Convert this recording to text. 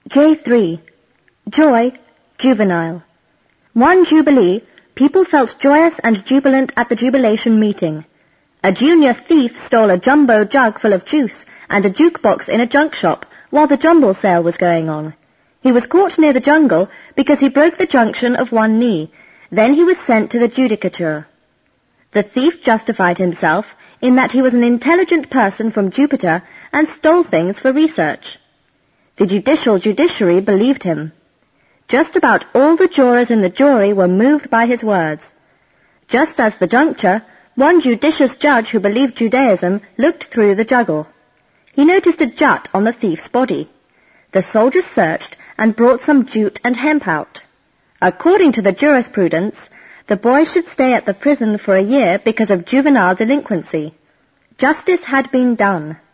J3. Joy, juvenile. One Jubilee, people felt joyous and jubilant at the jubilation meeting. A junior thief stole a jumbo jug full of juice and a jukebox in a junk shop while the jumble sale was going on. He was caught near the jungle because he broke the junction of one knee. Then he was sent to the judicature. The thief justified himself in that he was an intelligent person from Jupiter and stole things for research. The judicial judiciary believed him. Just about all the jurors in the jury were moved by his words. Just as the juncture, one judicious judge who believed Judaism looked through the juggle. He noticed a jut on the thief's body. The soldiers searched and brought some jute and hemp out. According to the jurisprudence, the boy should stay at the prison for a year because of juvenile delinquency. Justice had been done.